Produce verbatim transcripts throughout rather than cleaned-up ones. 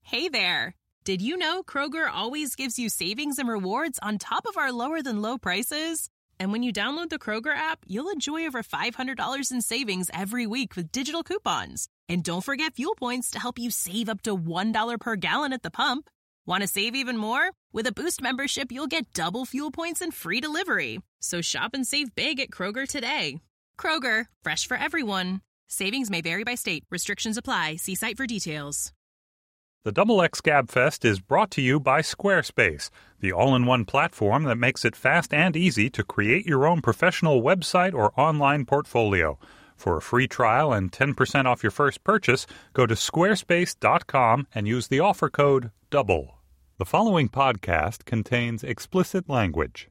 Hey there! Did you know Kroger always gives you savings and rewards on top of our lower-than-low prices? And when you download the Kroger app, you'll enjoy over five hundred dollars in savings every week with digital coupons. And don't forget fuel points to help you save up to one dollar per gallon at the pump. Want to save even more? With a Boost membership, you'll get double fuel points and free delivery. So shop and save big at Kroger today. Kroger, fresh for everyone. Savings may vary by state. Restrictions apply. See site for details. The Double X Gabfest is brought to you by Squarespace, the all-in-one platform that makes it fast and easy to create your own professional website or online portfolio. For a free trial and ten percent off your first purchase, go to squarespace dot com and use the offer code DOUBLE. The following podcast contains explicit language.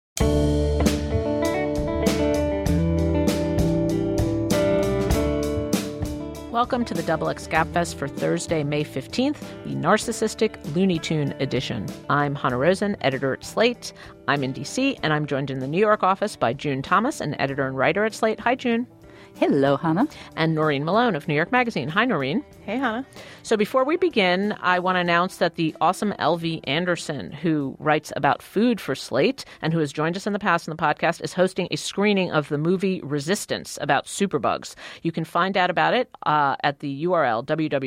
Welcome to the Double X Gabfest for Thursday, May fifteenth, the Narcissistic Looney Tune edition. I'm Hannah Rosen, editor at Slate. I'm in D C, and I'm joined in the New York office by June Thomas, an editor and writer at Slate. Hi, June. Hello, Hannah. And Noreen Malone of New York Magazine. Hi, Noreen. Hey, Hannah. So before we begin, I want to announce that the awesome L V Anderson, who writes about food for Slate and who has joined us in the past in the podcast, is hosting a screening of the movie Resistance about superbugs. You can find out about it uh, at the U R L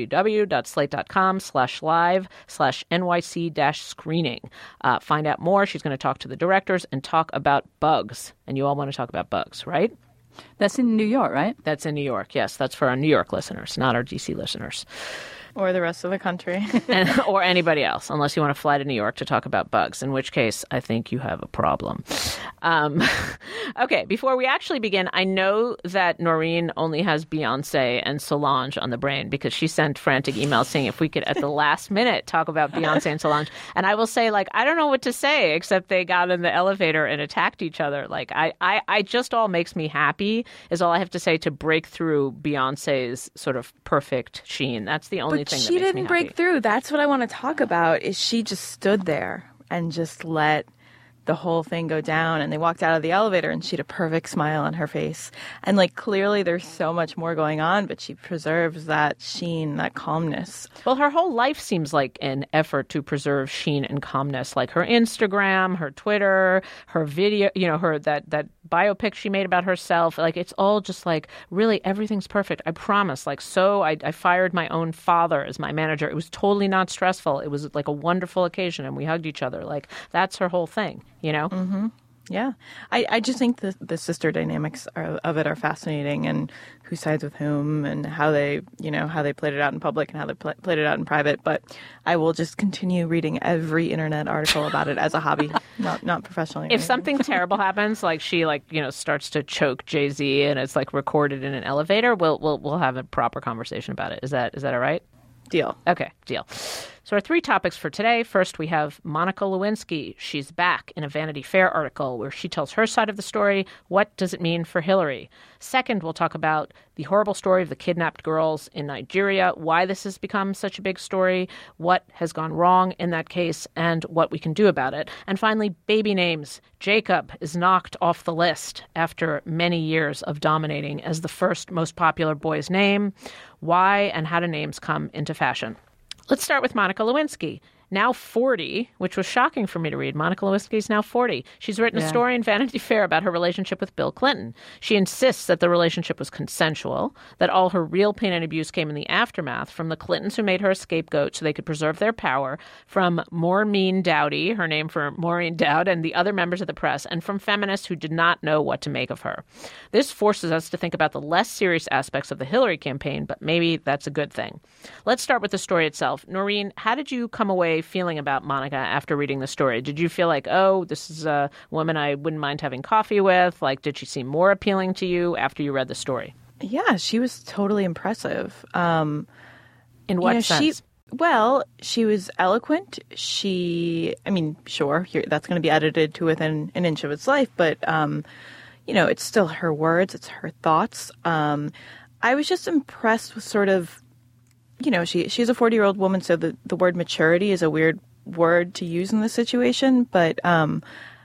www.slate.com slash live slash NYC dash screening. Uh, find out more. She's going to talk to the directors and talk about bugs. And you all want to talk about bugs, right? That's in New York, right? That's in New York, yes. That's for our New York listeners, not our D C listeners. Or the rest of the country. and, or anybody else, unless you want to fly to New York to talk about bugs, in which case I think you have a problem. Um, okay, before we actually begin, I know that Noreen only has Beyonce and Solange on the brain because she sent frantic emails saying if we could, at the last minute, talk about Beyonce and Solange. And I will say, like, I don't know what to say except they got in the elevator and attacked each other. Like, I, I, I just all makes me happy is all I have to say to break through Beyonce's sort of perfect sheen. That's the only But thing that she makes didn't me break happy. through. That's what I want to talk about, is she just stood there and just let the whole thing go down. And they walked out of the elevator and she had a perfect smile on her face. And like, clearly there's so much more going on, but she preserves that sheen, that calmness. Well, her whole life seems like an effort to preserve sheen and calmness, like her Instagram, her Twitter, her video, you know, her that that biopic she made about herself. Like, it's all just like, really, everything's perfect. I promise. Like, so I, I fired my own father as my manager. It was totally not stressful. It was like a wonderful occasion and we hugged each other. Like, that's her whole thing, you know? Mm-hmm. Yeah. I, I just think the, the sister dynamics are, of it are fascinating, and who sides with whom and how they, you know, how they played it out in public and how they pl- played it out in private. But I will just continue reading every internet article about it as a hobby, not not professionally. If something terrible happens, like she like, you know, starts to choke Jay-Z and it's like recorded in an elevator, we'll we'll we'll have a proper conversation about it. Is that is that all right? Deal. Okay, deal. So our three topics for today. First, we have Monica Lewinsky. She's back in a Vanity Fair article where she tells her side of the story. What does it mean for Hillary? Second, we'll talk about the horrible story of the kidnapped girls in Nigeria, why this has become such a big story, what has gone wrong in that case, and what we can do about it. And finally, baby names. Jacob is knocked off the list after many years of dominating as the first most popular boy's name. Why and how do names come into fashion? Let's start with Monica Lewinsky. Now forty, which was shocking for me to read. Monica Lewinsky is now forty. She's written Yeah. a story in Vanity Fair about her relationship with Bill Clinton. She insists that the relationship was consensual, that all her real pain and abuse came in the aftermath from the Clintons who made her a scapegoat so they could preserve their power, from Maureen Dowdy, her name for Maureen Dowd, and the other members of the press, and from feminists who did not know what to make of her. This forces us to think about the less serious aspects of the Hillary campaign, but maybe that's a good thing. Let's start with the story itself. Noreen, how did you come away feeling about Monica after reading the story? Did you feel like, oh, this is a woman I wouldn't mind having coffee with? Like, did she seem more appealing to you after you read the story? Yeah, she was totally impressive. Um, In what you know, sense? She, well, she was eloquent. She, I mean, sure, you're, that's going to be edited to within an inch of its life, but, um, you know, it's still her words, it's her thoughts. Um, I was just impressed with sort of, you know, she she's a forty-year-old woman, so the, the word maturity is a weird word to use in this situation. But, um,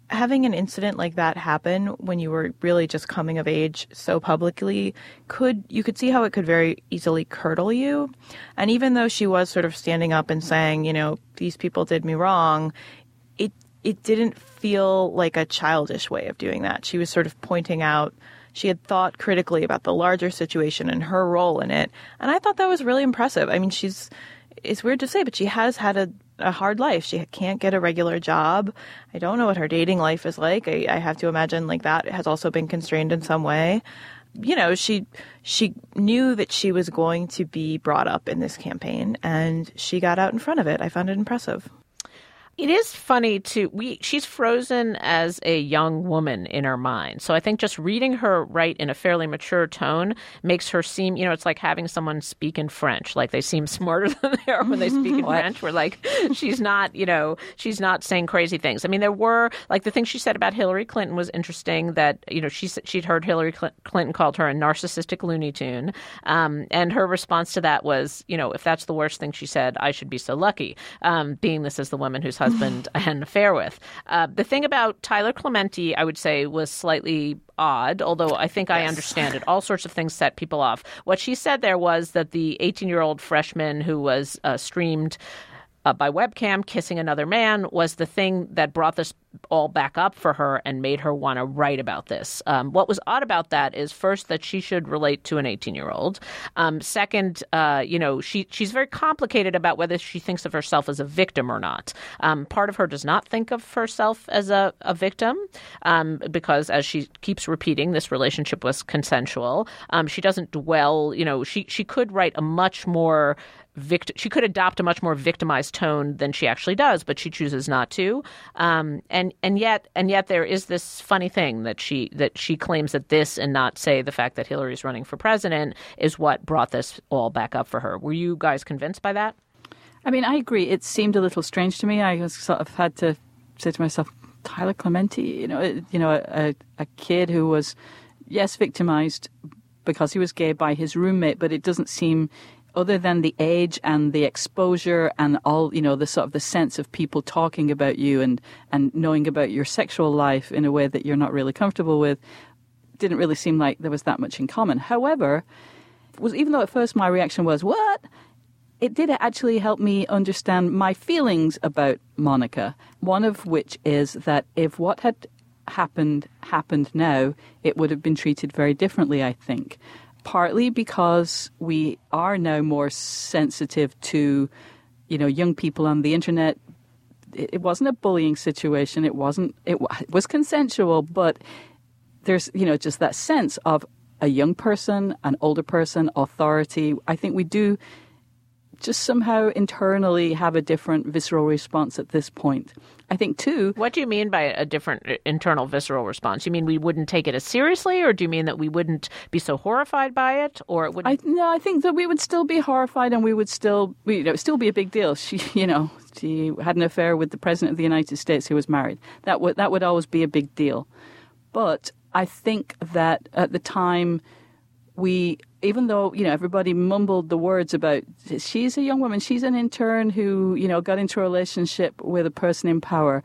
having an incident like that happen when you were really just coming of age so publicly could you could see how it could very easily curdle you. And even though she was sort of standing up and saying, you know, these people did me wrong, it it didn't feel like a childish way of doing that. She was sort of pointing out she had thought critically about the larger situation and her role in it. And I thought that was really impressive. I mean, she's it's weird to say, but she has had a, a hard life. She can't get a regular job. I don't know what her dating life is like. I, I have to imagine like that has also been constrained in some way. You know, she she knew that she was going to be brought up in this campaign, and she got out in front of it. I found it impressive. It is funny to we she's frozen as a young woman in our mind. So I think just reading her write in a fairly mature tone makes her seem, you know, it's like having someone speak in French. Like they seem smarter than they are when they speak in French. We're like, she's not, you know, she's not saying crazy things. I mean, there were like the thing she said about Hillary Clinton was interesting that, you know, she she'd heard Hillary Clinton called her a narcissistic Looney Tune. Um, and her response to that was, you know, if that's the worst thing she said, I should be so lucky. Um, being this as the woman whose husband I had an affair with. Uh, the thing about Tyler Clementi, I would say, was slightly odd, although I think yes. I understand it. All sorts of things set people off. What she said there was that the eighteen-year-old freshman who was uh, streamed Uh, by webcam kissing another man was the thing that brought this all back up for her and made her want to write about this. Um, what was odd about that is first that she should relate to an eighteen-year-old. Um, second, uh, you know, she she's very complicated about whether she thinks of herself as a victim or not. Um, part of her does not think of herself as a, a victim um, because, as she keeps repeating, this relationship was consensual. Um, she doesn't dwell, you know, she, she could write a much more Vict- she could adopt a much more victimized tone than she actually does, but she chooses not to. Um, and and yet and yet there is this funny thing that she that she claims that this and not say the fact that Hillary's running for president is what brought this all back up for her. Were you guys convinced by that? I mean, I agree. It seemed a little strange to me. I was sort of had to say to myself, Tyler Clementi, you know, you know, a, a kid who was, yes, victimized because he was gay by his roommate, but it doesn't seem, other than the age and the exposure and all, you know, the sort of the sense of people talking about you and, and knowing about your sexual life in a way that you're not really comfortable with, didn't really seem like there was that much in common. However, was even though at first my reaction was, what? It did actually help me understand my feelings about Monica, one of which is that if what had happened happened now, it would have been treated very differently, I think. Partly because we are now more sensitive to, you know, young people on the internet. It, it wasn't a bullying situation. It wasn't. It, it was consensual, but there's, you know, just that sense of a young person, an older person, authority. I think we do just somehow internally have a different visceral response at this point. I think, too... What do you mean by a different internal visceral response? You mean we wouldn't take it as seriously, or do you mean that we wouldn't be so horrified by it? Or it wouldn't... I, no, I think that we would still be horrified and we would still... We, you know, it would still be a big deal. She, you know, she had an affair with the President of the United States who was married. That would, that would always be a big deal. But I think that at the time... We, even though, you know, everybody mumbled the words about, she's a young woman, she's an intern who, you know, got into a relationship with a person in power.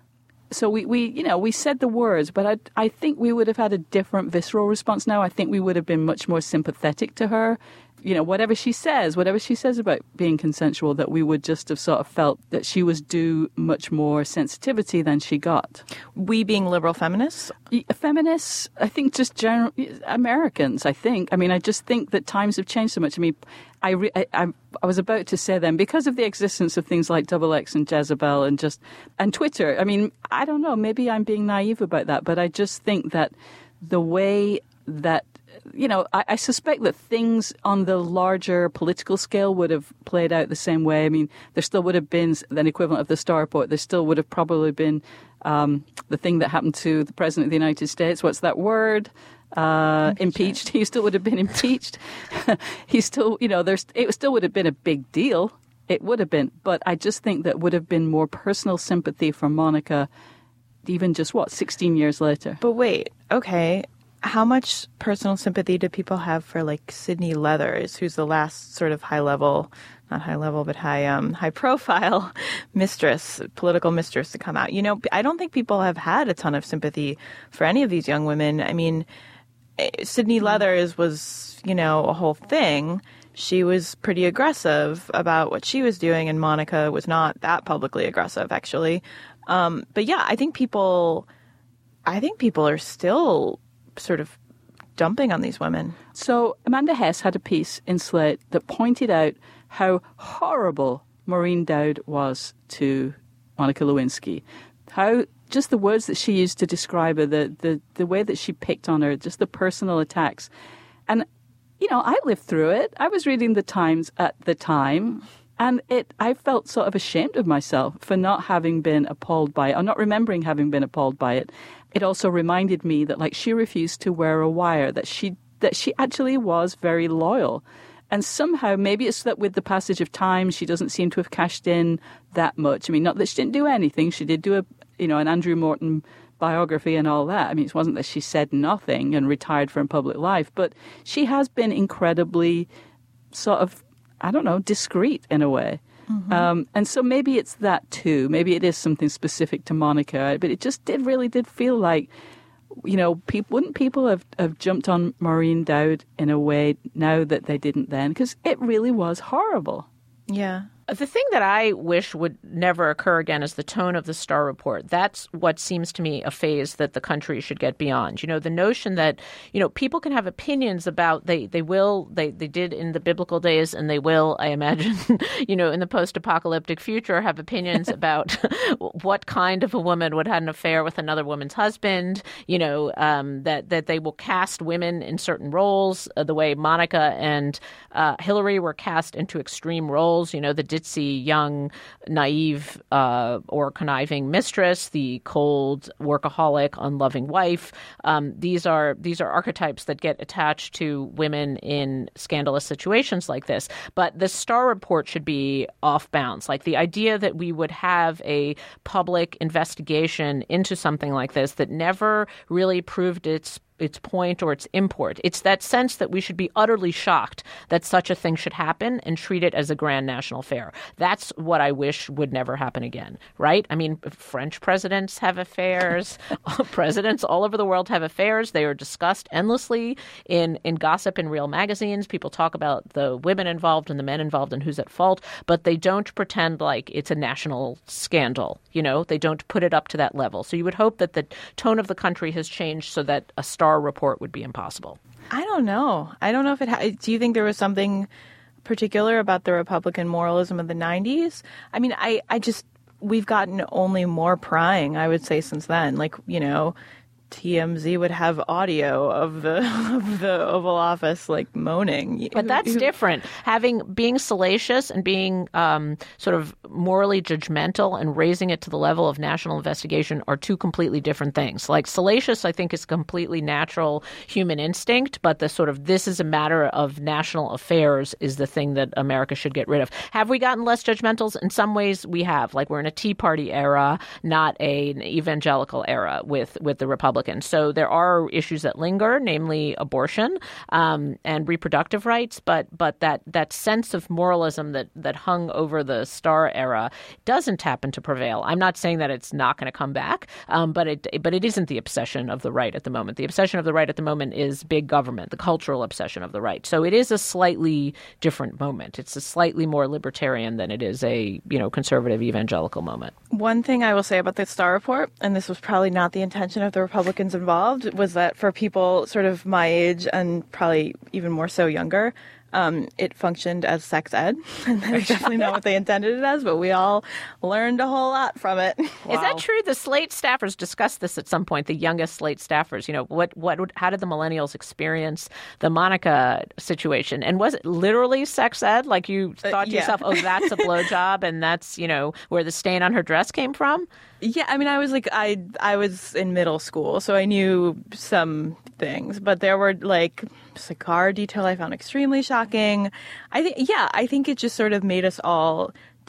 So we, we you know, we said the words, but I, I think we would have had a different visceral response now. I think we would have been much more sympathetic to her. You know, whatever she says, whatever she says about being consensual, that we would just have sort of felt that she was due much more sensitivity than she got. We being liberal feminists? Feminists, I think just general Americans, I think. I mean, I just think that times have changed so much. I mean, I, re, I, I, I was about to say then, because of the existence of things like Double X and Jezebel and just, and Twitter, I mean, I don't know, maybe I'm being naive about that, but I just think that the way that, you know, I, I suspect that things on the larger political scale would have played out the same way. I mean, there still would have been an equivalent of the Star Report. There still would have probably been um, the thing that happened to the President of the United States. What's that word? Uh, impeached. He still would have been impeached. He still, you know, there's. It still would have been a big deal. It would have been. But I just think that would have been more personal sympathy for Monica, even just, what, sixteen years later. But wait, okay. how much personal sympathy do people have for like Sydney Leathers, who's the last sort of high level, not high level, but high um high profile mistress, political mistress to come out? You know, I don't think people have had a ton of sympathy for any of these young women. I mean, Sydney Leathers was, you know, a whole thing. She was pretty aggressive about what she was doing, and Monica was not that publicly aggressive, actually. Um, but yeah, I think people, I think people are still sort of dumping on these women. So Amanda Hess had a piece in Slate that pointed out how horrible Maureen Dowd was to Monica Lewinsky. How just the words that she used to describe her, the, the, the way that she picked on her, just the personal attacks. And, you know, I lived through it. I was reading the Times at the time, and it I felt sort of ashamed of myself for not having been appalled by it, or not remembering having been appalled by it. It also reminded me that, like, she refused to wear a wire, that she that she actually was very loyal. And somehow, maybe it's that with the passage of time, she doesn't seem to have cashed in that much. I mean, not that she didn't do anything. She did do a, you know, an Andrew Morton biography and all that. I mean, it wasn't that she said nothing and retired from public life, but she has been incredibly sort of, I don't know, discreet in a way. Mm-hmm. Um, and so maybe it's that too. Maybe it is something specific to Monica, but it just did really did feel like, you know, people, wouldn't people have, have jumped on Maureen Dowd in a way now that they didn't then? Because it really was horrible. Yeah. The thing that I wish would never occur again is the tone of the Starr Report. That's what seems to me a phase that the country should get beyond. You know, the notion that, you know, people can have opinions about, they, they will, they, they did in the biblical days, and they will, I imagine, you know, in the post-apocalyptic future, have opinions about what kind of a woman would have an affair with another woman's husband, you know, um, that, that they will cast women in certain roles, uh, the way Monica and uh, Hillary were cast into extreme roles, you know, the ditzy, young, naive, uh, or conniving mistress, the cold, workaholic, unloving wife. Um, these are these are archetypes that get attached to women in scandalous situations like this. But the Starr Report should be off bounds. Like the idea that we would have a public investigation into something like this that never really proved its its point or its import. It's that sense that we should be utterly shocked that such a thing should happen and treat it as a grand national affair. That's what I wish would never happen again, right? I mean, French presidents have affairs. Presidents all over the world have affairs. They are discussed endlessly in, in gossip in real magazines. People talk about the women involved and the men involved and who's at fault, but they don't pretend like it's a national scandal. You know, they don't put it up to that level. So you would hope that the tone of the country has changed so that a Starr Report would be impossible. I don't know. I don't know if it ha- do you think there was something particular about the Republican moralism of the nineties? I mean, I, I just, we've gotten only more prying, I would say, since then. Like, you know, T M Z would have audio of the of the Oval Office like moaning. But that's different. Having being salacious and being um, sort of morally judgmental and raising it to the level of national investigation are two completely different things. Like salacious, I think, is completely natural human instinct, but the sort of this is a matter of national affairs is the thing that America should get rid of. Have we gotten less judgmental? In some ways, we have. Like we're in a Tea Party era, not a, an evangelical era with with the Republicans. So there are issues that linger, namely abortion um, and reproductive rights. But but that that sense of moralism that, that hung over the Starr era doesn't happen to prevail. I'm not saying that it's not going to come back, um, but it but it isn't the obsession of the right at the moment. The obsession of the right at the moment is big government, the cultural obsession of the right. So it is a slightly different moment. It's a slightly more libertarian than it is a you know conservative evangelical moment. One thing I will say about the Starr Report, and this was probably not the intention of the Republicans involved, was that for people sort of my age and probably even more so younger, um, it functioned as sex ed. And that's definitely not what they intended it as, but we all learned a whole lot from it. Wow. Is that true? The Slate staffers discussed this at some point, the youngest Slate staffers. You know, what, what, how did the millennials experience the Monica situation? And was it literally sex ed? Like you thought uh, to yeah. yourself, oh, that's a blowjob and that's, you know, where the stain on her dress came from? Yeah, I mean, I was like, I I was in middle school, so I knew some things, but there were like cigar detail I found extremely shocking. I think, yeah, I think it just sort of made us all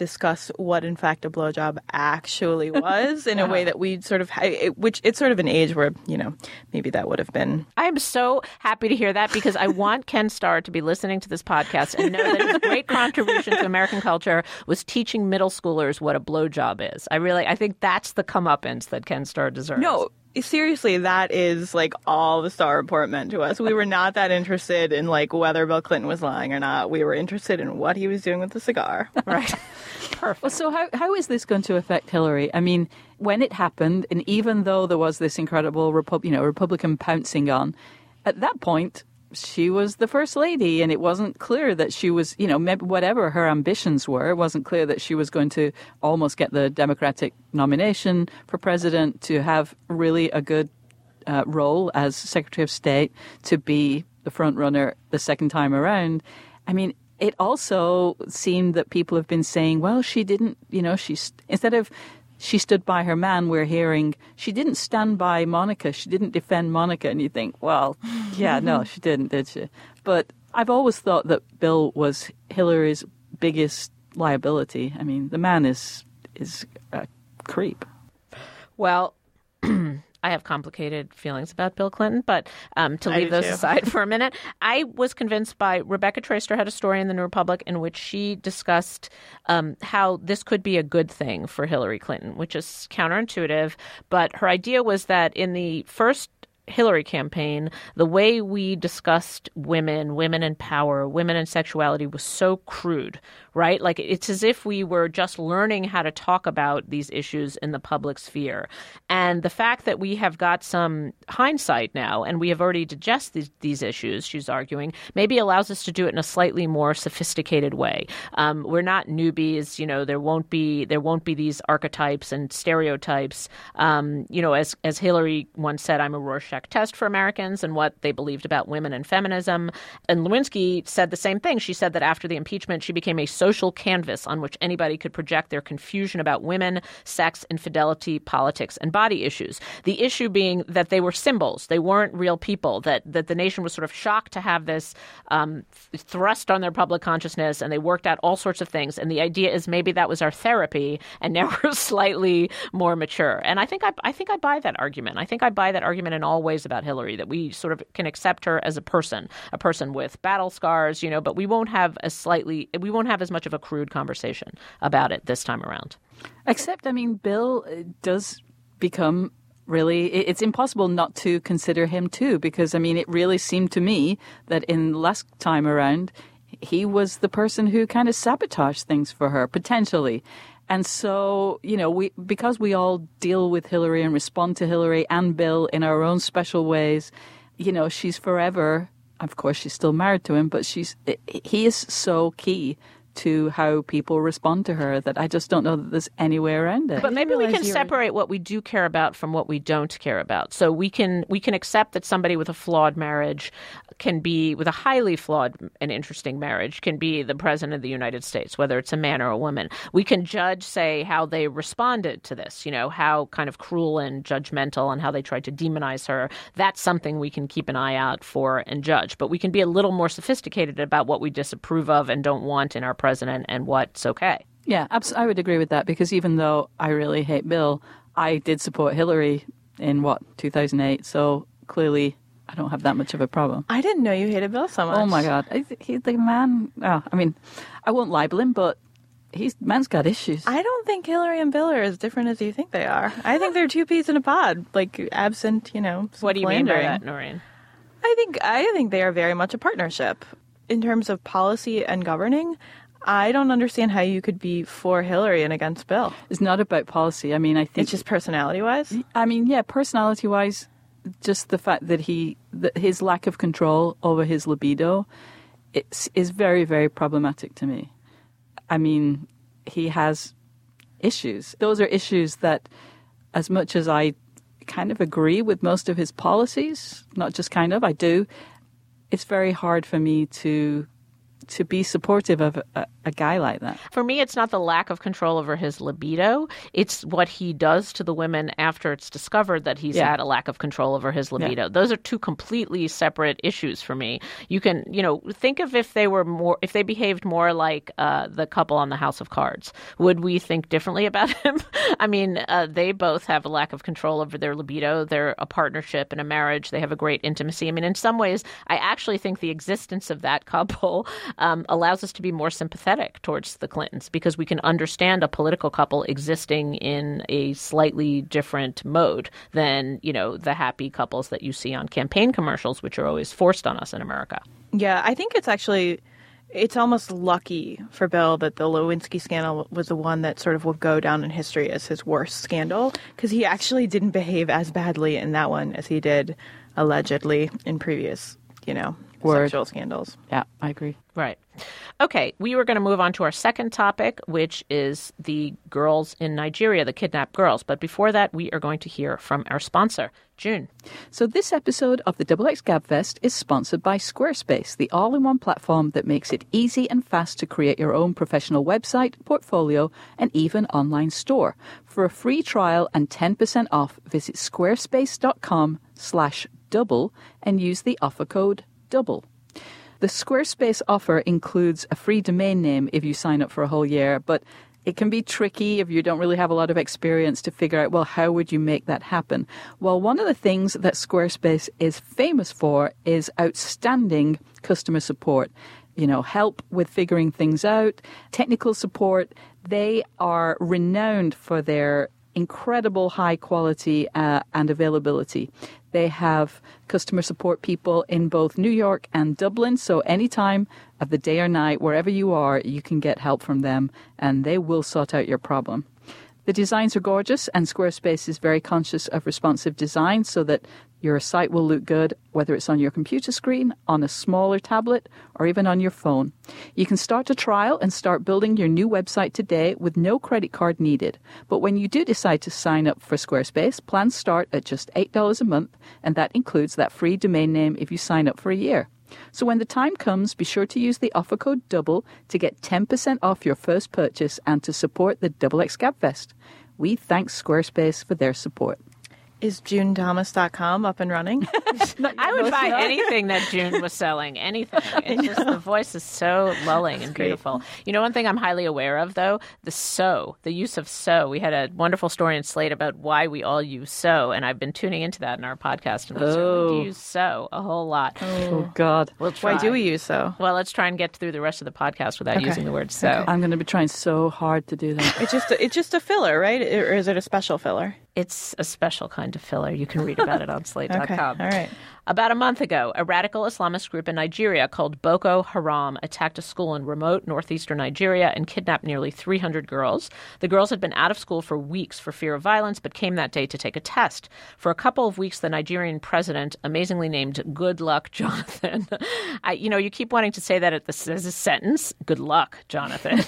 discuss what, in fact, a blowjob actually was in a way that we sort of, it, which it's sort of an age where, you know, maybe that would have been. I'm so happy to hear that because I want Ken Starr to be listening to this podcast and know that his great contribution to American culture was teaching middle schoolers what a blowjob is. I really, I think that's the comeuppance that Ken Starr deserves. No. Seriously, that is like all the Starr Report meant to us. We were not that interested in like whether Bill Clinton was lying or not. We were interested in what he was doing with the cigar. Right. Perfect. Well, so how how is this going to affect Hillary? I mean, when it happened, and even though there was this incredible Repu- you know, Republican pouncing on, at that point, she was the first lady, and it wasn't clear that she was, you know, maybe whatever her ambitions were, it wasn't clear that she was going to almost get the Democratic nomination for president, to have really a good uh, role as Secretary of State, to be the front runner the second time around. I mean, it also seemed that people have been saying, well, she didn't, you know, she instead of she stood by her man, we're hearing she didn't stand by Monica. She didn't defend Monica. And you think, well, yeah, no, she didn't, did she? But I've always thought that Bill was Hillary's biggest liability. I mean, the man is is a creep. Well, I have complicated feelings about Bill Clinton, but um, to I leave do those too. aside for a minute, I was convinced by Rebecca Traister had a story in the New Republic in which she discussed um, how this could be a good thing for Hillary Clinton, which is counterintuitive. But her idea was that in the first Hillary campaign, the way we discussed women, women in power, women and sexuality was so crude, right? Like it's as if we were just learning how to talk about these issues in the public sphere. And the fact that we have got some hindsight now and we have already digested these, these issues, she's arguing, maybe allows us to do it in a slightly more sophisticated way. Um, we're not newbies, you know, there won't be there won't be these archetypes and stereotypes. Um, you know, as as Hillary once said, I'm a Rorschach test for Americans and what they believed about women and feminism. And Lewinsky said the same thing. She said that after the impeachment, she became a social canvas on which anybody could project their confusion about women, sex, infidelity, politics, and body issues. The issue being that they were symbols. They weren't real people, that, that the nation was sort of shocked to have this um, thrust on their public consciousness, and they worked out all sorts of things. And the idea is maybe that was our therapy, and now we're slightly more mature. And I think I, I think I buy that argument. I think I buy that argument in all ways about Hillary, that we sort of can accept her as a person, a person with battle scars, you know, but we won't have as slightly, we won't have as much of a crude conversation about it this time around. Except, I mean, Bill does become really, it's impossible not to consider him too, because, I mean, it really seemed to me that in last time around, he was the person who kind of sabotaged things for her, potentially. And so, you know, we because we all deal with Hillary and respond to Hillary and Bill in our own special ways, you know, she's forever, of course, she's still married to him, but she's he is so key to how people respond to her that I just don't know that there's any way around it. But maybe we can separate what we do care about from what we don't care about. So we can we can accept that somebody with a flawed marriage can be, with a highly flawed and interesting marriage, can be the president of the United States, whether it's a man or a woman. We can judge, say, how they responded to this, you know, how kind of cruel and judgmental and how they tried to demonize her. That's something we can keep an eye out for and judge. But we can be a little more sophisticated about what we disapprove of and don't want in our president and what's okay. Yeah, abs- I would agree with that, because even though I really hate Bill, I did support Hillary in, what, two thousand eight, so clearly I don't have that much of a problem. I didn't know you hated Bill so much. Oh, my God. I, he's the man. Oh, I mean, I won't libel him, but he's man's got issues. I don't think Hillary and Bill are as different as you think they are. I think they're two peas in a pod, like absent, you know, some What do you mean by philandering. that, Noreen? I think I think they are very much a partnership. In terms of policy and governing, I don't understand how you could be for Hillary and against Bill. It's not about policy. I mean, I think... It's just personality-wise? I mean, yeah, personality-wise, just the fact that he, that his lack of control over his libido it's, is very, very problematic to me. I mean, he has issues. Those are issues that, as much as I kind of agree with most of his policies, not just kind of, I do, it's very hard for me to to be supportive of uh, a guy like that? For me, it's not the lack of control over his libido. It's what he does to the women after it's discovered that he's Yeah. had a lack of control over his libido. Yeah. Those are two completely separate issues for me. You can, you know, think of if they were more, if they behaved more like uh, the couple on the House of Cards. Would we think differently about him? I mean, uh, they both have a lack of control over their libido. They're a partnership and a marriage. They have a great intimacy. I mean, in some ways, I actually think the existence of that couple um, allows us to be more sympathetic towards the Clintons because we can understand a political couple existing in a slightly different mode than, you know, the happy couples that you see on campaign commercials, which are always forced on us in America. Yeah, I think it's actually, it's almost lucky for Bill that the Lewinsky scandal was the one that sort of will go down in history as his worst scandal, because he actually didn't behave as badly in that one as he did allegedly in previous, you know, Word. sexual scandals. Yeah, I agree. Right. Okay, we were going to move on to our second topic, which is the girls in Nigeria, the kidnapped girls. But before that, we are going to hear from our sponsor, June. So this episode of the Double X Gabfest is sponsored by Squarespace, the all-in-one platform that makes it easy and fast to create your own professional website, portfolio, and even online store. For a free trial and ten percent off, visit squarespace.com slash double and use the offer code double. The Squarespace offer includes a free domain name if you sign up for a whole year, but it can be tricky if you don't really have a lot of experience to figure out, well, how would you make that happen? Well, one of the things that Squarespace is famous for is outstanding customer support. You know, help with figuring things out, technical support. They are renowned for their incredible high quality uh, and availability. They have customer support people in both New York and Dublin, so any time of the day or night, wherever you are, you can get help from them, and they will sort out your problem. The designs are gorgeous, and Squarespace is very conscious of responsive design so that your site will look good, whether it's on your computer screen, on a smaller tablet, or even on your phone. You can start a trial and start building your new website today with no credit card needed. But when you do decide to sign up for Squarespace, plans start at just eight dollars a month, and that includes that free domain name if you sign up for a year. So when the time comes, be sure to use the offer code DOUBLE to get ten percent off your first purchase and to support the Double X Gabfest. We thank Squarespace for their support. Is June Thomas dot com up and running? I would buy anything that June was selling, anything. It's just the voice is so lulling and beautiful. You know, one thing I'm highly aware of, though, the so, the use of so. We had a wonderful story in Slate about why we all use so, and I've been tuning into that in our podcast, and we Oh. certainly do use so a whole lot. Oh, God. We'll try. Why do we use so? Well, let's try and get through the rest of the podcast without Okay. using the word so. Okay. I'm going to be trying so hard to do that. It's just a, it's just a filler, right? Or is it a special filler? It's a special kind of filler. You can read about it on slate dot com. Okay, all right. About a month ago, a radical Islamist group in Nigeria called Boko Haram attacked a school in remote northeastern Nigeria and kidnapped nearly three hundred girls. The girls had been out of school for weeks for fear of violence, but came that day to take a test. For a couple of weeks, the Nigerian president, amazingly named Good Luck Jonathan, I, you know, you keep wanting to say that at the, as a sentence, Good Luck Jonathan,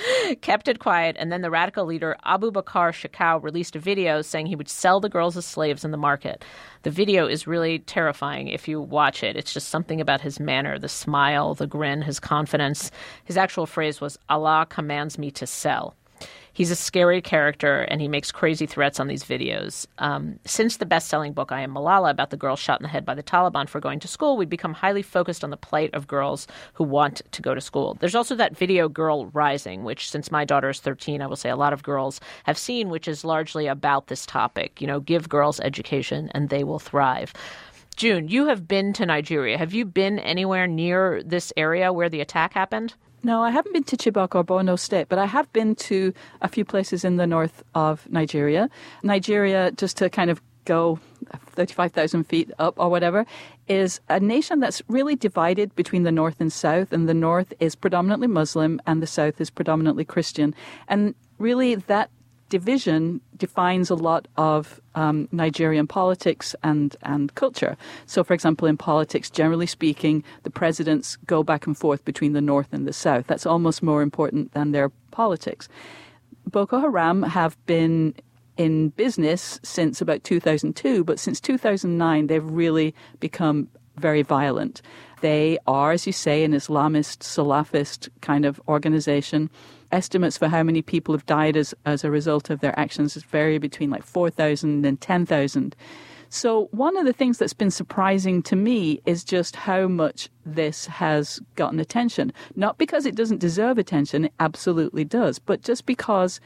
kept it quiet, and then the radical leader Abu Bakar Shekau released a video saying he would sell the girls as slaves in the market. The video is really terrifying if you watch it. It's just something about his manner, the smile, the grin, his confidence. His actual phrase was, Allah commands me to sell. He's a scary character, and he makes crazy threats on these videos. Um, since the best-selling book, I Am Malala, about the girl shot in the head by the Taliban for going to school, we've become highly focused on the plight of girls who want to go to school. There's also that video Girl Rising, which, since my daughter is thirteen, I will say a lot of girls have seen, which is largely about this topic. You know, give girls education, and they will thrive. June, you have been to Nigeria. Have you been anywhere near this area where the attack happened? No, I haven't been to Chibok or Borno State, but I have been to a few places in the north of Nigeria. Nigeria, just to kind of go thirty-five thousand feet up or whatever, is a nation that's really divided between the north and south, and the north is predominantly Muslim and the south is predominantly Christian. And really that division defines a lot of um, Nigerian politics and, and culture. So, for example, in politics, generally speaking, the presidents go back and forth between the north and the south. That's almost more important than their politics. Boko Haram have been in business since about two thousand two, but since two thousand nine, they've really become very violent. They are, as you say, an Islamist, Salafist kind of organization. Estimates for how many people have died as, as a result of their actions vary between like four thousand and ten thousand. So one of the things that's been surprising to me is just how much this has gotten attention. Not because it doesn't deserve attention, it absolutely does, but just because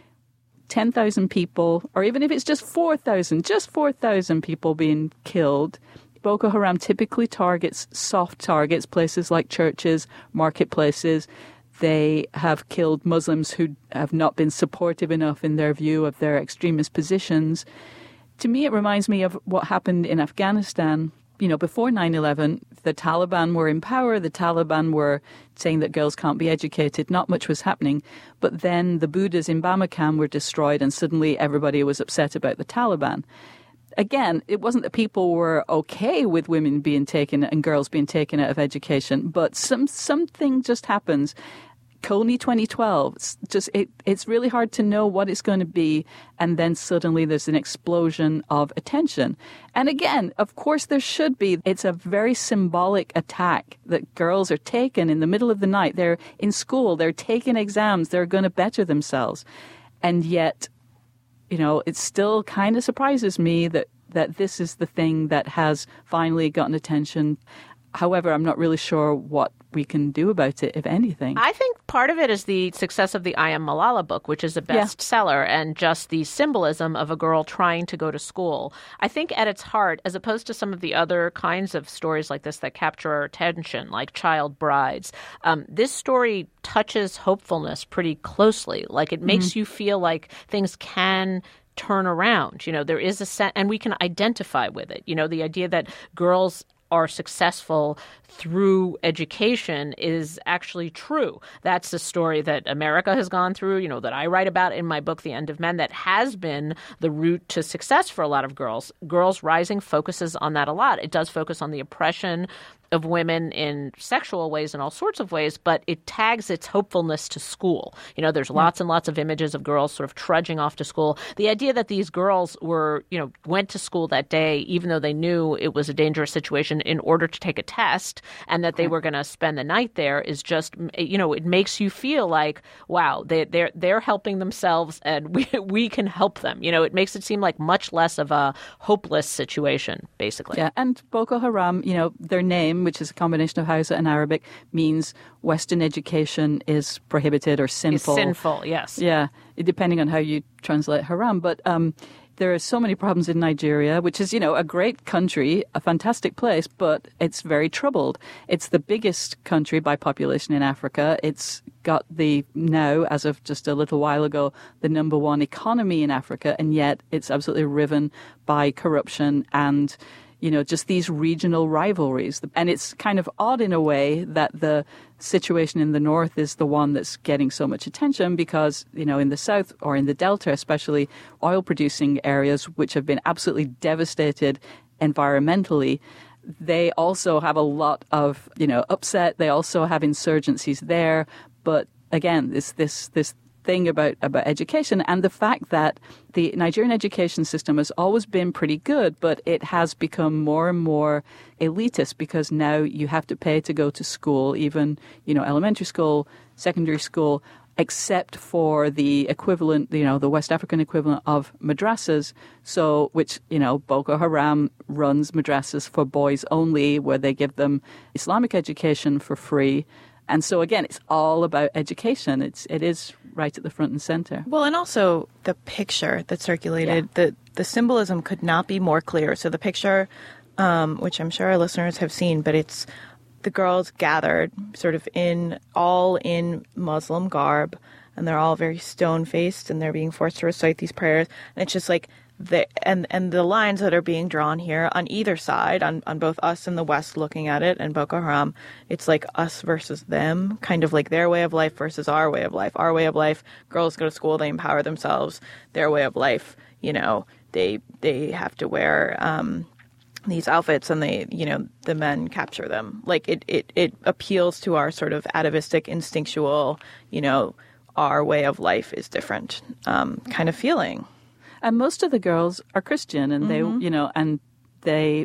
ten thousand people, or even if it's just four thousand, just four thousand people being killed. Boko Haram typically targets soft targets, places like churches, marketplaces. They have killed Muslims who have not been supportive enough in their view of their extremist positions. To me, it reminds me of what happened in Afghanistan. You know, before nine eleven, the Taliban were in power. The Taliban were saying that girls can't be educated. Not much was happening. But then the Buddhas in Bamako were destroyed, and suddenly everybody was upset about the Taliban. Again, it wasn't that people were okay with women being taken and girls being taken out of education, but some something just happens. Kony twenty twelve, it's just it, it's really hard to know what it's going to be, and then suddenly there's an explosion of attention. And again, of course there should be. It's a very symbolic attack that girls are taken in the middle of the night. They're in school, they're taking exams, they're going to better themselves. And yet, you know, it still kind of surprises me that, that this is the thing that has finally gotten attention. However, I'm not really sure what we can do about it, if anything. I think part of it is the success of the I Am Malala book, which is a bestseller, yeah. and just the symbolism of a girl trying to go to school. I think at its heart, as opposed to some of the other kinds of stories like this that capture our attention, like Child Brides, um, this story touches hopefulness pretty closely. Like it makes mm-hmm. you feel like things can turn around. You know, there is a sense, and we can identify with it. You know, the idea that girls are successful through education is actually true. That's a story that America has gone through, you know, that I write about in my book, The End of Men, that has been the route to success for a lot of girls. Girls Rising focuses on that a lot. It does focus on the oppression of women in sexual ways and all sorts of ways, but it tags its hopefulness to school. You know, there's lots and lots of images of girls sort of trudging off to school. The idea that these girls were, you know, went to school that day, even though they knew it was a dangerous situation, in order to take a test, and that they were going to spend the night there is just, you know, it makes you feel like, wow, they, they're they're helping themselves, and we we can help them. You know, it makes it seem like much less of a hopeless situation, basically. Yeah, and Boko Haram, you know, their name, which is a combination of Hausa and Arabic, means Western education is prohibited or sinful. It's sinful, yes. Yeah, depending on how you translate haram. But um, there are so many problems in Nigeria, which is, you know, a great country, a fantastic place, but it's very troubled. It's the biggest country by population in Africa. It's got the, now, as of just a little while ago, the number one economy in Africa, and yet it's absolutely riven by corruption and, you know, just these regional rivalries. And it's kind of odd in a way that the situation in the north is the one that's getting so much attention because, you know, in the south or in the Delta, especially oil-producing areas, which have been absolutely devastated environmentally, they also have a lot of, you know, upset. They also have insurgencies there. But again, this this this thing about, about education and the fact that the Nigerian education system has always been pretty good, but it has become more and more elitist because now you have to pay to go to school, even, you know, elementary school, secondary school, except for the equivalent, you know, the West African equivalent of madrasas. So, which, you know, Boko Haram runs madrasas for boys only, where they give them Islamic education for free. And so, again, it's all about education. It's it is right at the front and center. Well, and also the picture that circulated, yeah. the, the symbolism could not be more clear. So the picture, um, which I'm sure our listeners have seen, but it's the girls gathered sort of in, all in Muslim garb, and they're all very stone-faced, and they're being forced to recite these prayers. And it's just like, the and, and the lines that are being drawn here on either side, on, on both us and the West looking at it and Boko Haram, it's like us versus them, kind of like their way of life versus our way of life. Our way of life, girls go to school, they empower themselves. Their way of life, you know, they they have to wear um, these outfits and they, you know, the men capture them. Like it, it, it appeals to our sort of atavistic, instinctual, you know, our way of life is different um, kind of feeling. And most of the girls are Christian, and they, mm-hmm. you know, and they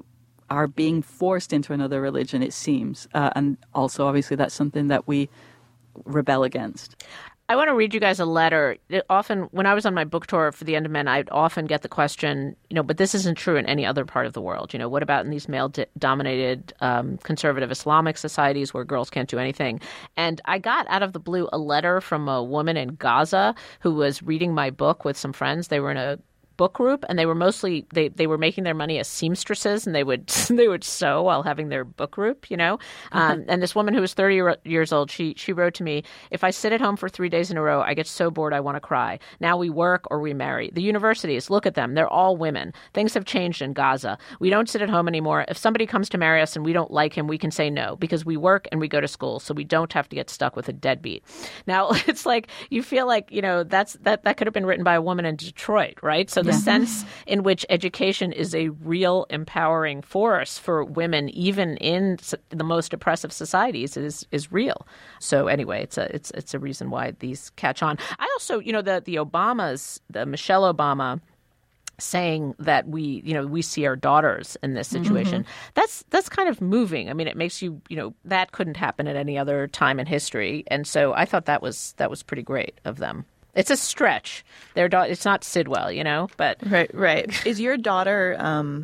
are being forced into another religion, it seems. Uh, and also, obviously, that's something that we rebel against. I want to read you guys a letter. It often, when I was on my book tour for The End of Men, I'd often get the question, you know, but this isn't true in any other part of the world. You know, what about in these male-dominated um, conservative Islamic societies where girls can't do anything? And I got out of the blue a letter from a woman in Gaza who was reading my book with some friends. They were in a book group, and they were mostly they, they were making their money as seamstresses, and they would they would sew while having their book group, you know. Um, and this woman who was thirty years old, she she wrote to me, "If I sit at home for three days in a row, I get so bored I want to cry. Now we work or we marry. The universities, look at them, they're all women. Things have changed in Gaza. We don't sit at home anymore. If somebody comes to marry us and we don't like him, we can say no because we work and we go to school, so we don't have to get stuck with a deadbeat." Now it's like you feel like, you know, that's that that could have been written by a woman in Detroit, right? So the sense in which education is a real empowering force for women, even in the most oppressive societies, is is real. So anyway, it's a it's it's a reason why these catch on. I also, you know, the the Obamas, the Michelle Obama, saying that we, you know, we see our daughters in this situation. Mm-hmm. That's that's kind of moving. I mean, it makes you, you know, that couldn't happen at any other time in history, and so I thought that was that was pretty great of them. It's a stretch. Their da- It's not Sidwell, you know, but right, right. Is your daughter? Um,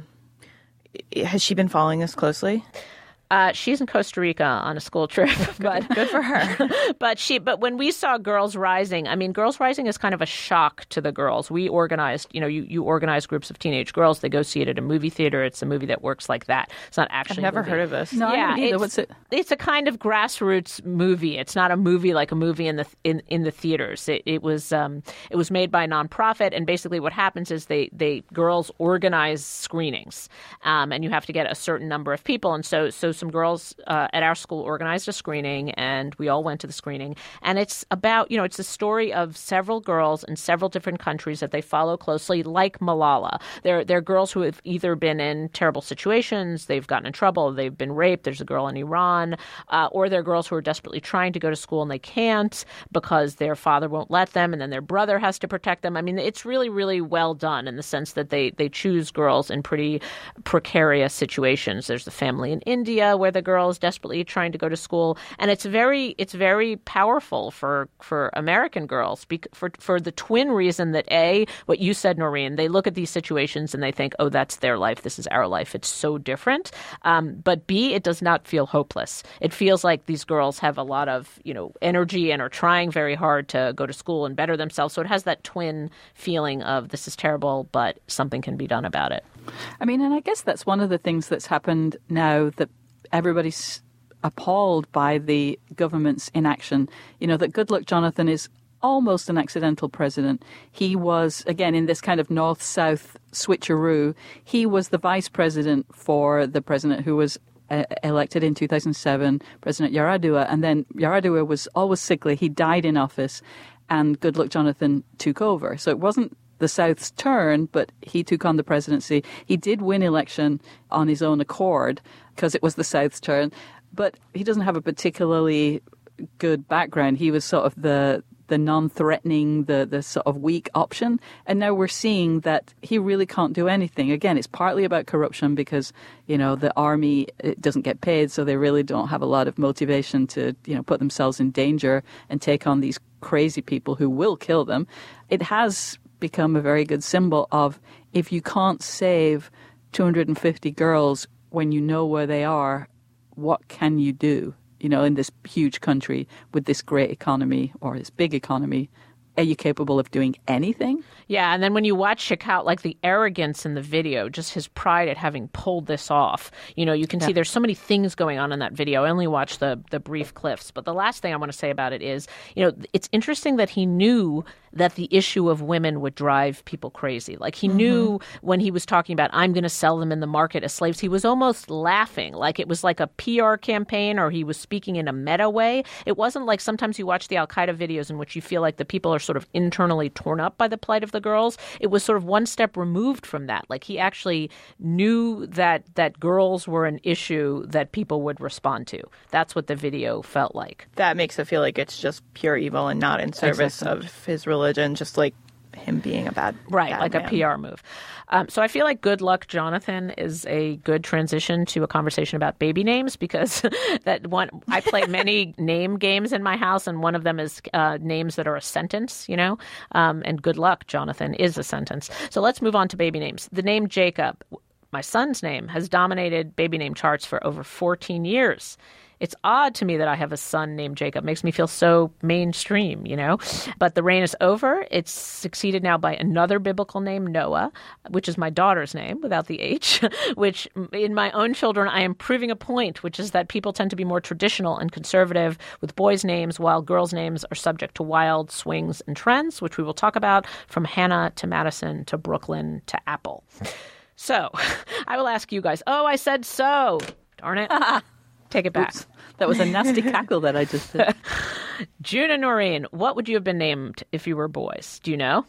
has she been following this closely? Uh, she's in Costa Rica on a school trip, but good for her. but she, but when we saw Girls Rising, I mean, Girls Rising is kind of a shock to the girls. We organized, you know, you, you organize groups of teenage girls. They go see it at a movie theater. It's a movie that works like that. It's not actually. I've never a movie. heard of this. No, yeah, I haven't either. it's, What's it? It's a kind of grassroots movie. It's not a movie like a movie in the in, in the theaters. It, it was um, it was made by a nonprofit, and basically what happens is they they girls organize screenings, um, and you have to get a certain number of people, and so so some girls. Uh, Uh, at our school organized a screening, and we all went to the screening. And it's about, you know, it's a story of several girls in several different countries that they follow closely, like Malala. They're, they're girls who have either been in terrible situations, they've gotten in trouble, they've been raped, there's a girl in Iran, uh, or they're girls who are desperately trying to go to school and they can't because their father won't let them, and then their brother has to protect them. I mean, it's really, really well done in the sense that they, they choose girls in pretty precarious situations. There's the family in India where the girls desperately trying to go to school, and it's very it's very powerful for for American girls for for the twin reason that A, what you said, Noreen, they look at these situations and they think, oh, that's their life, this is our life, it's so different. Um, but B, it does not feel hopeless. It feels like these girls have a lot of, you know, energy and are trying very hard to go to school and better themselves. So it has that twin feeling of this is terrible, but something can be done about it. I mean, and I guess that's one of the things that's happened now that everybody's appalled by the government's inaction. You know, that Goodluck Jonathan is almost an accidental president. He was, again, in this kind of north-south switcheroo, he was the vice president for the president who was uh, elected in two thousand seven, President Yar'Adua, and then Yar'Adua was always sickly. He died in office, and Goodluck Jonathan took over. So it wasn't the South's turn, but he took on the presidency. He did win election on his own accord because it was the South's turn. But he doesn't have a particularly good background. He was sort of the the non-threatening, the the sort of weak option. And now we're seeing that he really can't do anything. Again, it's partly about corruption because, you know, the army it doesn't get paid, so they really don't have a lot of motivation to, you know, put themselves in danger and take on these crazy people who will kill them. It has become a very good symbol of if you can't save two hundred fifty girls when you know where they are, what can you do, you know, in this huge country with this great economy or this big economy? Are you capable of doing anything? Yeah, and then when you watch Shekau, like the arrogance in the video, just his pride at having pulled this off, you know, you can yeah. see there's so many things going on in that video. I only watched the the brief clips. But the last thing I want to say about it is, you know, it's interesting that he knew that the issue of women would drive people crazy. Like he mm-hmm. knew when he was talking about, I'm going to sell them in the market as slaves, he was almost laughing. Like it was like a P R campaign, or he was speaking in a meta way. It wasn't like sometimes you watch the Al-Qaeda videos in which you feel like the people are sort of internally torn up by the plight of the girls. It was sort of one step removed from that. Like he actually knew that that girls were an issue that people would respond to. That's what the video felt like. That makes it feel like it's just pure evil and not in service exactly. of his religion, just like him being a bad Right, bad like man. a P R move. Um, so I feel like Good Luck Jonathan is a good transition to a conversation about baby names because that one I play many name games in my house, and one of them is uh, names that are a sentence, you know, um, and Good Luck Jonathan is a sentence. So let's move on to baby names. The name Jacob, my son's name, has dominated baby name charts for over fourteen years. It's odd to me that I have a son named Jacob. It makes me feel so mainstream, you know? But the reign is over. It's succeeded now by another biblical name, Noah, which is my daughter's name without the H, which in my own children, I am proving a point, which is that people tend to be more traditional and conservative with boys' names, while girls' names are subject to wild swings and trends, which we will talk about, from Hannah to Madison to Brooklyn to Apple. So I will ask you guys. Oh, I said so. Darn it. Take it back. Oops. That was a nasty cackle that I just did. June and Noreen, what would you have been named if you were boys? Do you know?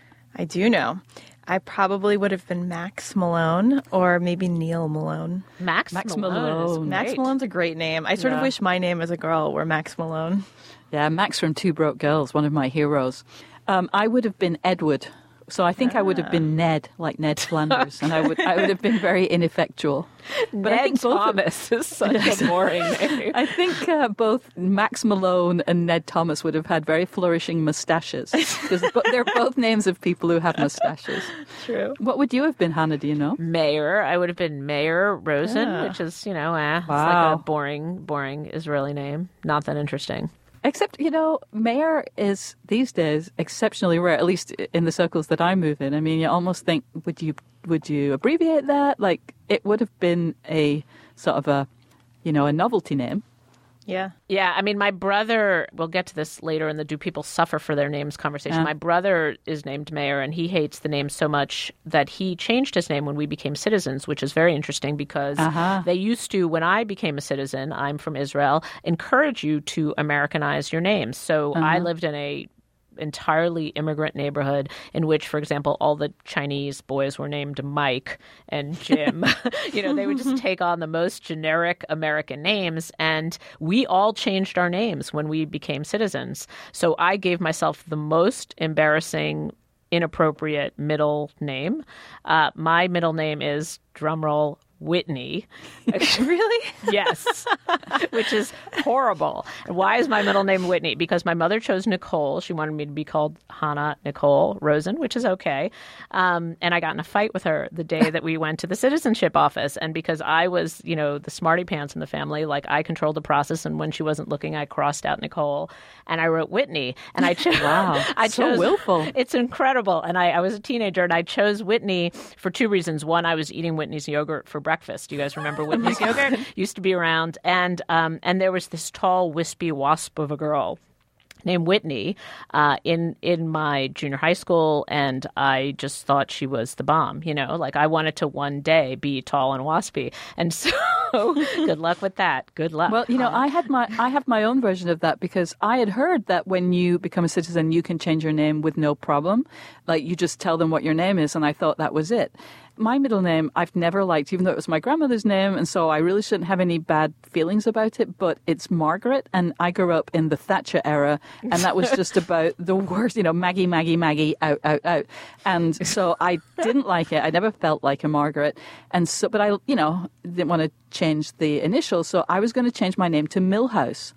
I do know. I probably would have been Max Malone or maybe Neil Malone. Max, Max Malone. is Malone. Max great. Malone's a great name. I sort Yeah. of wish my name as a girl were Max Malone. Yeah, Max from Two Broke Girls, one of my heroes. Um, I would have been Edward. So I think I would have been Ned, like Ned Flanders, and I would I would have been very ineffectual. But Ned I think both of- Thomas is such a boring name. I think uh, both Max Malone and Ned Thomas would have had very flourishing mustaches because they're both names of people who have mustaches. True. What would you have been, Hannah? Do you know? Mayor. I would have been Mayor Rosen, Yeah. which is, you know, eh, it's like Wow. a boring, boring Israeli name. Not that interesting. Except, you know, mayor is these days exceptionally rare, at least in the circles that I move in. I mean, you almost think, would you would you abbreviate that? Like, it would have been a sort of a, you know, a novelty name. Yeah. Yeah, I mean, my brother, we'll get to this later in the Do People Suffer for Their Names conversation. Yeah. My brother is named Mayor, and he hates the name so much that he changed his name when we became citizens, which is very interesting because Uh-huh. they used to, when I became a citizen, I'm from Israel, encourage you to Americanize your names. So I lived in a entirely immigrant neighborhood in which, for example, all the Chinese boys were named Mike and Jim. You know, they would just take on the most generic American names, and we all changed our names when we became citizens. So I gave myself the most embarrassing, inappropriate middle name. Uh, my middle name is, drumroll, Whitney. Really? Yes, which is horrible. And why is my middle name Whitney? Because my mother chose Nicole. She wanted me to be called Hannah Nicole Rosen, which is okay. Um, and I got in a fight with her the day that we went to the citizenship office. And because I was, you know, the smarty pants in the family, like I controlled the process. And when she wasn't looking, I crossed out Nicole and I wrote Whitney. And I chose. Wow, I so chose, willful. It's incredible. And I, I was a teenager and I chose Whitney for two reasons. One, I was eating Whitney's yogurt for breakfast. Do you guys remember Whitney's yogurt? Used to be around. And um, and there was this tall, wispy wasp of a girl named Whitney uh, in in my junior high school, and I just thought she was the bomb. You know, like I wanted to one day be tall and waspy, and so good luck with that. Good luck. Well, you know, I had my I have my own version of that because I had heard that when you become a citizen, you can change your name with no problem. Like you just tell them what your name is, and I thought that was it. My middle name I've never liked, even though it was my grandmother's name, and so I really shouldn't have any bad feelings about it, but it's Margaret, and I grew up in the Thatcher era, and that was just about the worst, you know, Maggie, Maggie, Maggie, out, out, out. And so I didn't like it. I never felt like a Margaret. And so, but I, you know, didn't want to change the initials, so I was going to change my name to Milhouse.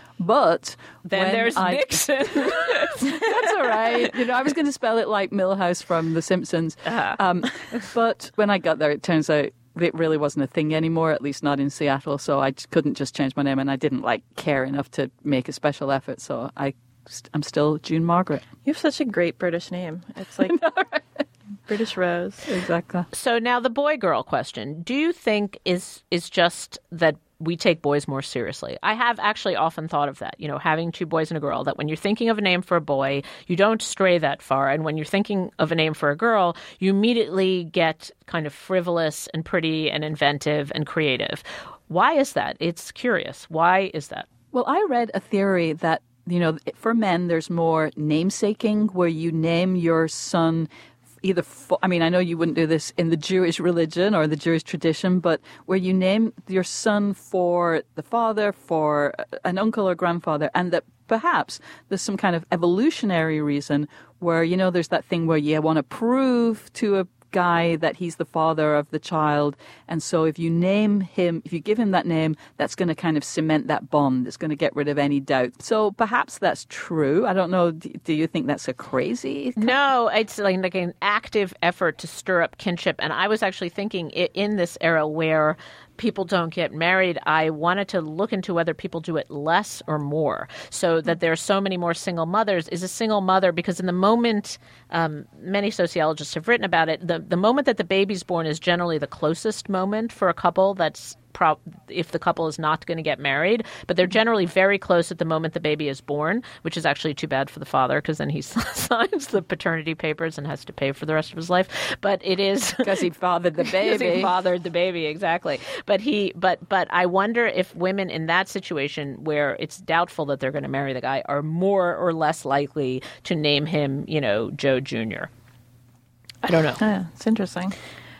But then when there's I, Nixon. That's all right. You know, I was going to spell it like Milhouse from The Simpsons. Uh-huh. Um, but when I got there, it turns out it really wasn't a thing anymore, at least not in Seattle. So I just couldn't just change my name, and I didn't like care enough to make a special effort. So I, I'm still June Margaret. You have such a great British name. It's like British Rose. Exactly. So now the boy-girl question. Do you think is is just that we take boys more seriously? I have actually often thought of that, you know, having two boys and a girl, that when you're thinking of a name for a boy, you don't stray that far. And when you're thinking of a name for a girl, you immediately get kind of frivolous and pretty and inventive and creative. Why is that? It's curious. Why is that? Well, I read a theory that, you know, for men, there's more namesaking, where you name your son either, for, I mean, I know you wouldn't do this in the Jewish religion or the Jewish tradition, but where you name your son for the father, for an uncle or grandfather, and that perhaps there's some kind of evolutionary reason where, you know, there's that thing where you want to prove to a guy that he's the father of the child. And so if you name him, if you give him that name, that's going to kind of cement that bond. It's going to get rid of any doubt. So perhaps that's true. I don't know. Do, do you think that's a crazy? No, it's like, like an active effort to stir up kinship. And I was actually thinking in this era where people don't get married, I wanted to look into whether people do it less or more, so that there are so many more single mothers. Is a single mother, because in the moment, um, many sociologists have written about it, the, the moment that the baby's born is generally the closest moment for a couple that's Pro- if the couple is not going to get married, but they're generally very close at the moment the baby is born, which is actually too bad for the father because then he signs the paternity papers and has to pay for the rest of his life. But it is because he fathered the baby. Because he fathered the baby, exactly. But he, but but I wonder if women in that situation where it's doubtful that they're going to marry the guy are more or less likely to name him, you know, Joe Junior I don't know. Yeah, it's interesting.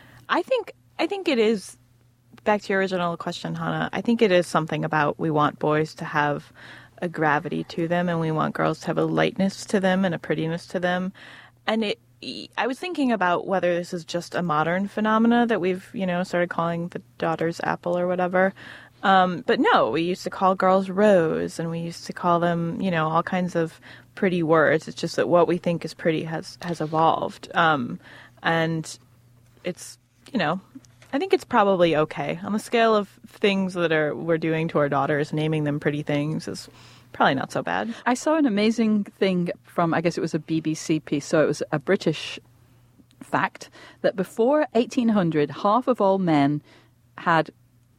I think I think it is. Back to your original question, Hannah, I think it is something about we want boys to have a gravity to them and we want girls to have a lightness to them and a prettiness to them. And it, I was thinking about whether this is just a modern phenomena that we've, you know, started calling the daughter's apple or whatever. Um, but no, we used to call girls Rose and we used to call them, you know, all kinds of pretty words. It's just that what we think is pretty has, has evolved. Um, and it's, you know, I think it's probably okay. On the scale of things that are we're doing to our daughters, naming them pretty things is probably not so bad. I saw an amazing thing from, I guess it was a B B C piece, so it was a British fact, that before eighteen hundred, half of all men had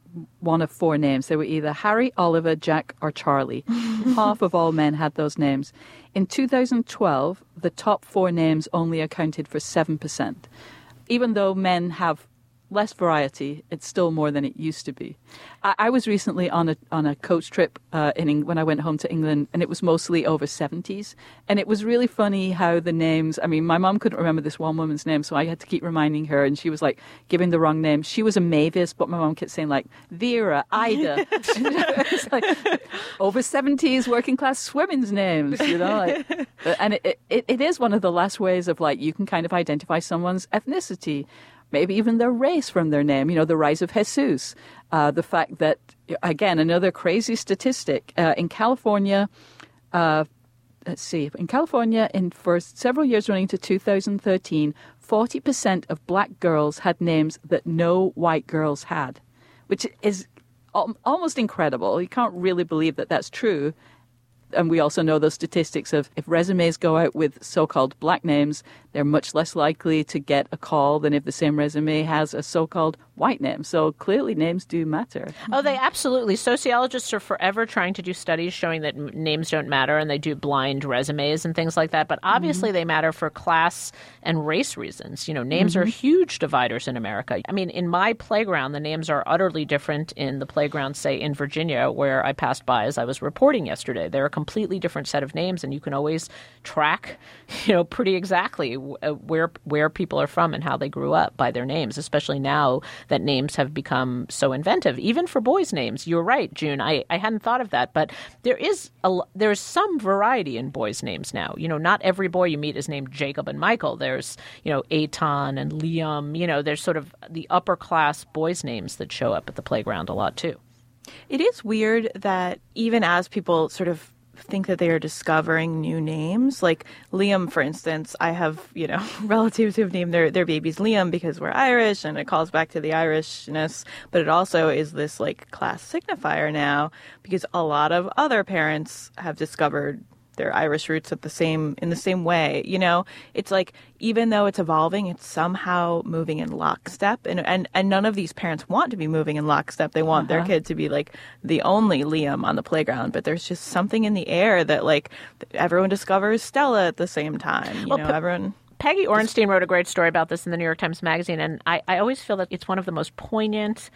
one of four names. They were either Harry, Oliver, Jack, or Charlie. Half of all men had those names. In two thousand twelve, the top four names only accounted for seven percent. Even though men have less variety, it's still more than it used to be. I, I was recently on a on a coach trip uh, in when I went home to England, and it was mostly over seventies. And it was really funny how the names, I mean, my mom couldn't remember this one woman's name, so I had to keep reminding her, and she was like giving the wrong name. She was a Mavis, but my mom kept saying like Vera, Ida. It's like over seventies working class women's names, you know? Like, and it, it it is one of the last ways of like you can kind of identify someone's ethnicity. Maybe even their race from their name, you know, the rise of Jesus. Uh, the fact that, again, another crazy statistic. Uh, in California, uh, let's see, in California, in for several years running to two thousand thirteen, forty percent of black girls had names that no white girls had, which is al- almost incredible. You can't really believe that that's true. And we also know those statistics of if resumes go out with so-called black names, they're much less likely to get a call than if the same resume has a so-called white name. So clearly names do matter. Oh, they absolutely. Sociologists are forever trying to do studies showing that m- names don't matter, and they do blind resumes and things like that. But obviously mm-hmm. they matter for class and race reasons. You know, names mm-hmm. are huge dividers in America. I mean, in my playground, the names are utterly different in the playground, say, in Virginia, where I passed by as I was reporting yesterday. They're a completely different set of names, and you can always track, you know, pretty exactly where where people are from and how they grew up by their names, especially now that names have become so inventive, even for boys' names. You're right, June. I, I hadn't thought of that, but there is a, there's some variety in boys' names now. You know, not every boy you meet is named Jacob and Michael. There's, you know, Eitan and Liam. You know, there's sort of the upper class boys' names that show up at the playground a lot too. It is weird that even as people sort of think that they are discovering new names. Like Liam, for instance, I have, you know, relatives who have named their, their babies Liam because we're Irish and it calls back to the Irishness. But it also is this like class signifier now because a lot of other parents have discovered their Irish roots at the same in the same way. You know, it's like even though it's evolving, it's somehow moving in lockstep. And and, and none of these parents want to be moving in lockstep. They want uh-huh. their kid to be like the only Liam on the playground. But there's just something in the air that like everyone discovers Stella at the same time. You well, know, p- everyone. Peggy Orenstein wrote a great story about this in the New York Times Magazine, and I, I always feel that it's one of the most poignant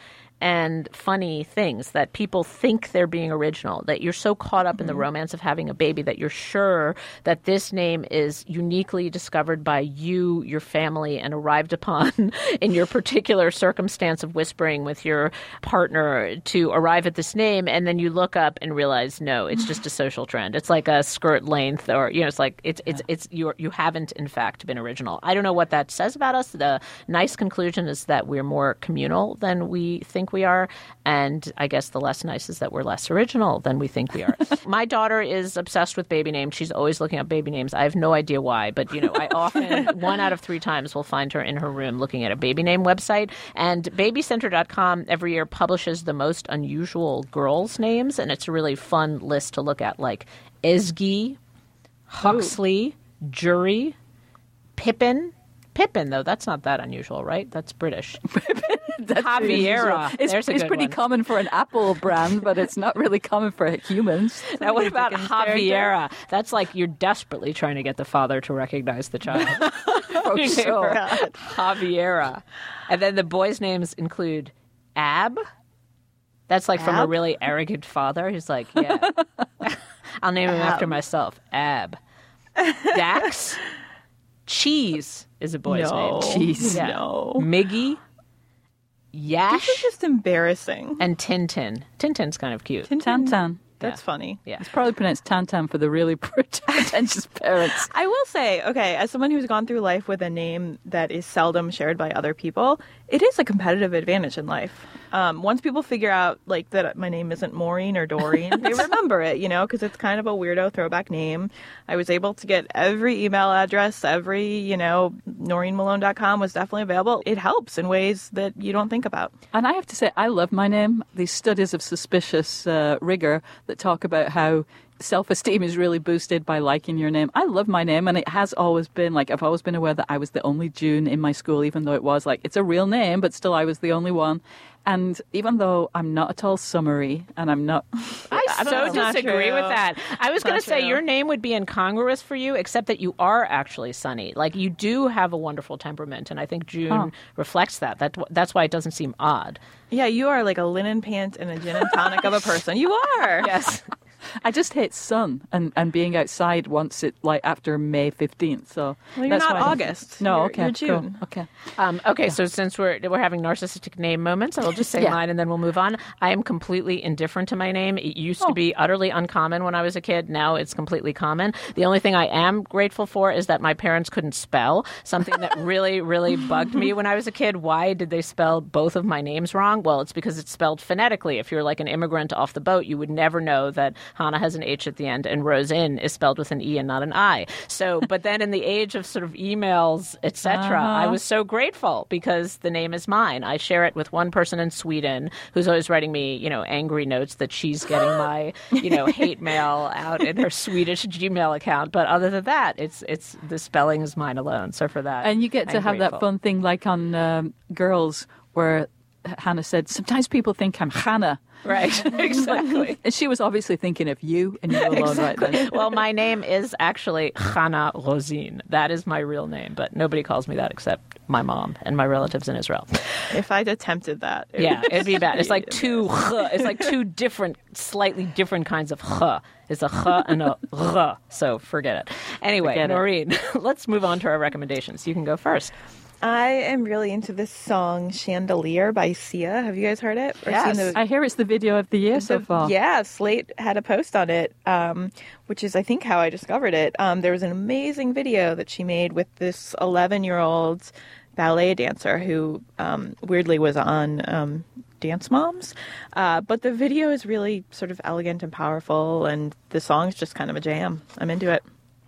and funny things that people think they're being original, that you're so caught up mm-hmm. in the romance of having a baby that you're sure that this name is uniquely discovered by you, your family, and arrived upon in your particular circumstance of whispering with your partner to arrive at this name. And then you look up and realize, no, it's just a social trend. It's like a skirt length, or, you know, it's like it's it's it's you you haven't in fact been original. I don't know what that says about us. The nice conclusion is that we're more communal than we think we are, and I guess the less nice is that we're less original than we think we are. My daughter is obsessed with baby names. She's always looking up baby names. I have no idea why, but you know, I often one out of three times will find her in her room looking at a baby name website. And baby center dot com every year publishes the most unusual girls' names, and it's a really fun list to look at, like Esgy, Huxley, Ooh. Jury, Pippin. Pippin, though, that's not that unusual, right? That's British. That's Javiera. It's, There's a it's good pretty one. common for an Apple brand, but it's not really common for humans. Now, what about Javiera? That's like you're desperately trying to get the father to recognize the child. For sure. Javiera. And then the boys' names include Ab. That's like Ab? From a really arrogant father. He's like, yeah. I'll name him Ab. after myself. Ab. Dax. Cheese is a boy's no. name. Cheese. Yeah. No. Miggy. Yash. This is just embarrassing. And Tintin. Tintin's kind of cute. Tintin. Tantan. That's Yeah. funny. Yeah. It's probably pronounced Tantan for the really pretentious parents. I will say, okay, as someone who's gone through life with a name that is seldom shared by other people, it is a competitive advantage in life. Um, once people figure out, like, that my name isn't Maureen or Doreen, they remember it, you know, because it's kind of a weirdo throwback name. I was able to get every email address, every, you know, Noreen Malone dot com was definitely available. It helps in ways that you don't think about. And I have to say, I love my name. These studies of suspicious uh, rigor that talk about how self-esteem is really boosted by liking your name. I love my name, and it has always been, like, I've always been aware that I was the only June in my school, even though it was, like, it's a real name, but still I was the only one. And even though I'm not at all summery, and I'm not... I I so don't know. disagree Not with true. that. I was It's going not to say true. your name would be incongruous for you, except that you are actually Sunny. Like, you do have a wonderful temperament, and I think June Huh. reflects that. that. That's why it doesn't seem odd. Yeah, you are like a linen pant and a gin and tonic of a person. You are. Yes. I just hate sun and, and being outside once it, like, after May fifteenth. So Well, you're that's not why I- August. No, You're- okay. you're cool. June. Okay. Um, okay, so since we're we're having narcissistic name moments, I'll just say Yeah. mine and then we'll move on. I am completely indifferent to my name. It used Oh. to be utterly uncommon when I was a kid. Now it's completely common. The only thing I am grateful for is that my parents couldn't spell, something that really, really bugged me when I was a kid. Why did they spell both of my names wrong? Well, it's because it's spelled phonetically. If you're like an immigrant off the boat, you would never know that Hannah has an H at the end and Roseanne is spelled with an E and not an I. So, but then in the age of sort of emails, et cetera, Uh-huh. I was so grateful because the name is mine. I share it with one person in Sweden who's always writing me, you know, angry notes that she's getting my, you know, hate mail out in her Swedish Gmail account. But other than that, it's it's the spelling is mine alone. So for that, And you get to I'm have that grateful. fun thing like on um, Girls where Hannah said, sometimes people think I'm Hannah. Right, exactly. And she was obviously thinking of you and you alone right then. Well, my name is actually Hannah Rosine. That is my real name, but nobody calls me that except my mom and my relatives in Israel. If I'd attempted that. It Yeah, would it'd be bad. It's like be two ch. It's like two different, slightly different kinds of ch. It's a ch and a r. So forget it. Anyway, Forget it. Noreen, let's move on to our recommendations. You can go first. I am really into this song Chandelier by Sia. Have you guys heard it? Or Yes. seen the, I hear it's the video of the year so the- far. Yeah, Slate had a post on it, um, which is, I think, how I discovered it. Um, there was an amazing video that she made with this eleven-year-old ballet dancer who um, weirdly was on um, Dance Moms. Uh, but the video is really sort of elegant and powerful, and the song's just kind of a jam. I'm into it.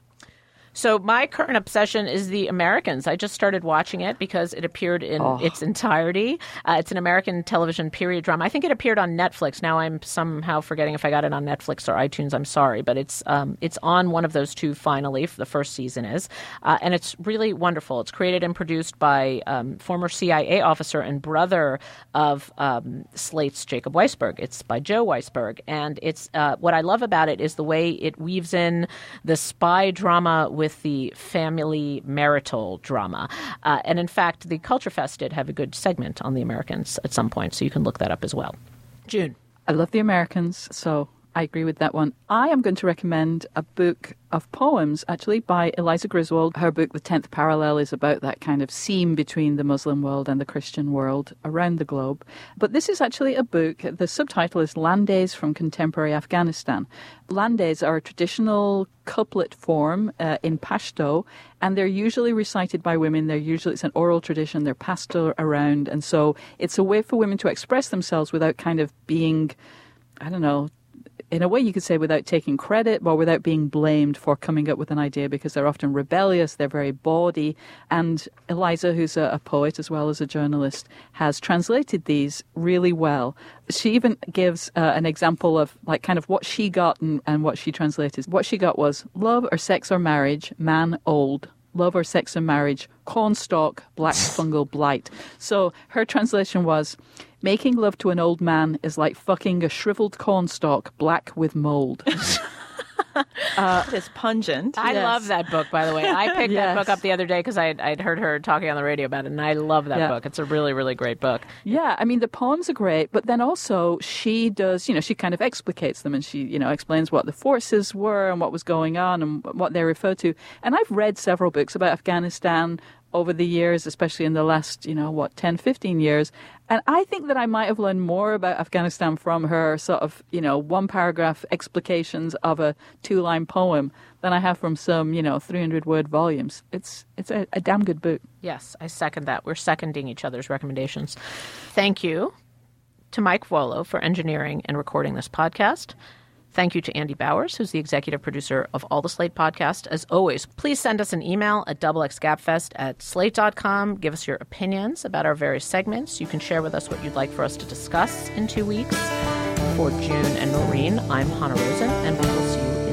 So my current obsession is The Americans. I just started watching it because it appeared in Oh. its entirety. Uh, it's an American television period drama. I think it appeared on Netflix. Now I'm somehow forgetting if I got it on Netflix or iTunes. I'm sorry, but it's um, it's on one of those two finally. The first season is, uh, and it's really wonderful. It's created and produced by um, former C I A officer and brother of um, Slate's Jacob Weisberg. It's by Joe Weisberg, and it's uh, what I love about it is the way it weaves in the spy drama with with the family marital drama. Uh, and in fact, the Culture Fest did have a good segment on the Americans at some point, so you can look that up as well. June. I love the Americans, so I agree with that one. I am going to recommend a book of poems, actually, by Eliza Griswold. Her book, The Tenth Parallel, is about that kind of seam between the Muslim world and the Christian world around the globe. But this is actually a book. The subtitle is Landes from Contemporary Afghanistan. Landes are a traditional couplet form uh, in Pashto, and they're usually recited by women. They're usually, it's an oral tradition. They're passed around. And so it's a way for women to express themselves without kind of being, I don't know, in a way you could say without taking credit or without being blamed for coming up with an idea, because they're often rebellious, they're very bawdy. And Eliza, who's a, a poet as well as a journalist, has translated these really well. She even gives uh, an example of like kind of what she got and, and what she translated. What she got was love or sex or marriage, man old. Love or sex or marriage, cornstalk, black fungal blight. So her translation was, making love to an old man is like fucking a shriveled cornstalk black with mold. Uh, it's pungent. I Yes. love that book, by the way. I picked Yes. that book up the other day because I'd, I'd heard her talking on the radio about it, and I love that Yeah. book. It's a really, really great book. Yeah, I mean, the poems are great, but then also she does, you know, she kind of explicates them, and she, you know, explains what the forces were and what was going on and what they refer to. And I've read several books about Afghanistan over the years, especially in the last, you know, what, ten, fifteen years. And I think that I might have learned more about Afghanistan from her sort of, you know, one paragraph explications of a two line poem than I have from some, you know, three hundred word volumes. It's it's a, a damn good book. Yes, I second that. We're seconding each other's recommendations. Thank you to Mike Vuolo for engineering and recording this podcast. Thank you to Andy Bowers, who's the executive producer of all the Slate podcasts. As always, please send us an email at double x gabfest at slate dot com. Give us your opinions about our various segments. You can share with us what you'd like for us to discuss in two weeks. For June and Noreen, I'm Hannah Rosen, and we will see you